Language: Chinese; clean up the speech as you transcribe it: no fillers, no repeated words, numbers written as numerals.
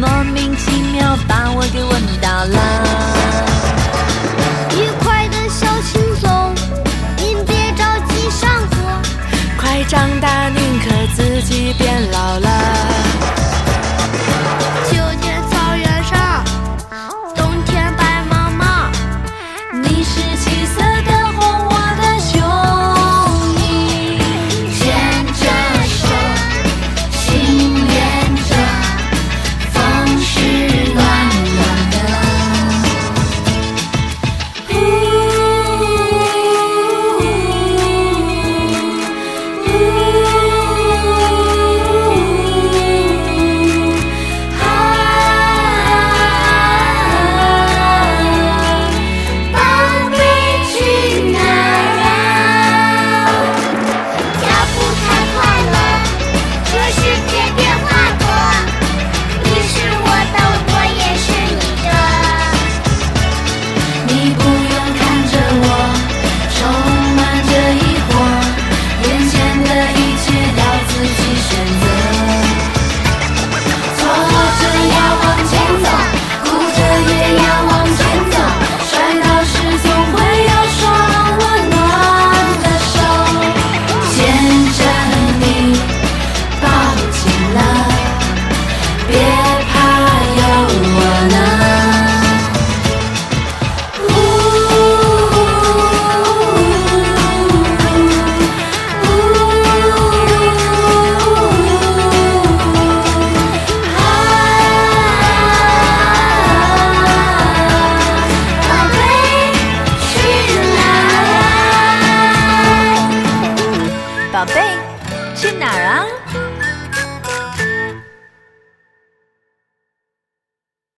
莫名其妙把我给问倒了。 愉快的小轻松，您别着急上火。 快长大，宁可自己变老了。 秋天草原上，冬天白茫茫。 你是七色的红，我的胸臆，牵着手，心连着，风是暖暖的。宝贝，去哪儿啊？